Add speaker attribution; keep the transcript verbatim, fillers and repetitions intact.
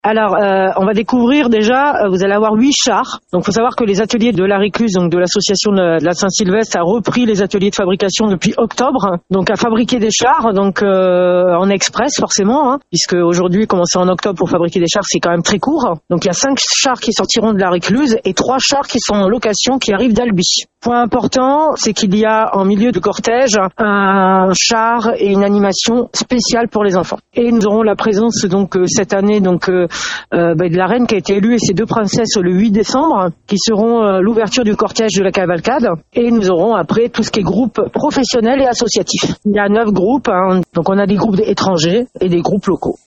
Speaker 1: Alors, euh, on va découvrir déjà, euh, vous allez avoir huit chars. Donc, il faut savoir que les ateliers de la Récluse, donc de l'association de, de la Saint-Sylvestre, a repris les ateliers de fabrication depuis octobre. Donc, à fabriquer des chars, donc euh, en express forcément, hein, puisque aujourd'hui, commencer en octobre pour fabriquer des chars, c'est quand même très court. Donc, il y a cinq chars qui sortiront de la Récluse et trois chars qui sont en location qui arrivent d'Albi. Point important, c'est qu'il y a en milieu de cortège un char et une animation spéciale pour les enfants. Et nous aurons la présence donc euh, cette année donc euh, euh, bah, de la reine qui a été élue et ses deux princesses le huit décembre, qui seront euh, l'ouverture du cortège de la cavalcade. Et nous aurons après tout ce qui est groupe professionnel et associatif. Il y a neuf groupes, hein, donc on a des groupes étrangers et des groupes locaux.